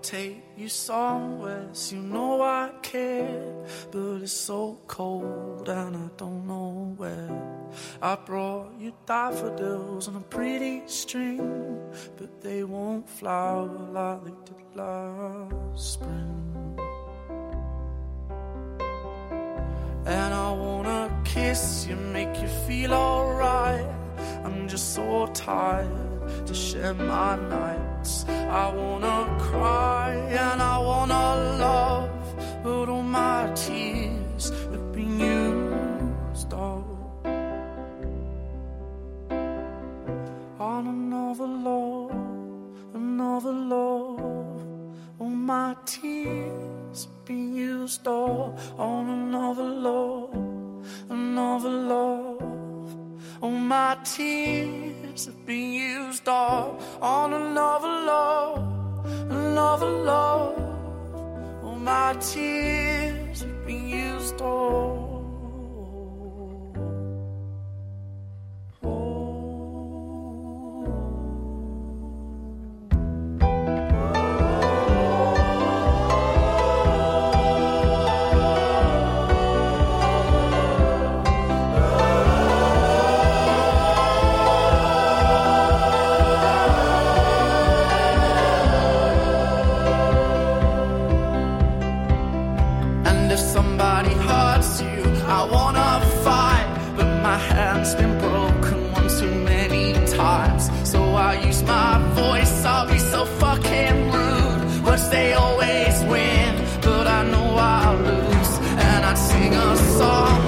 take you somewhere, so you know I care. But it's so cold and I don't know where. I brought you daffodils on a pretty string, but they won't flower like they did last spring. And I wanna kiss you, make you feel alright. I'm just so tired to share my nights. I wanna cry and I wanna love, but all my tears have been used up on another love, another love. All my tears have been used up on another love, another love. All my tears have been used up on another love, another love. All my tears have been used up. Been broken one too many times, so I use my voice. I'll be so fucking rude. Words they always win, but I know I'll lose. And I'd sing a song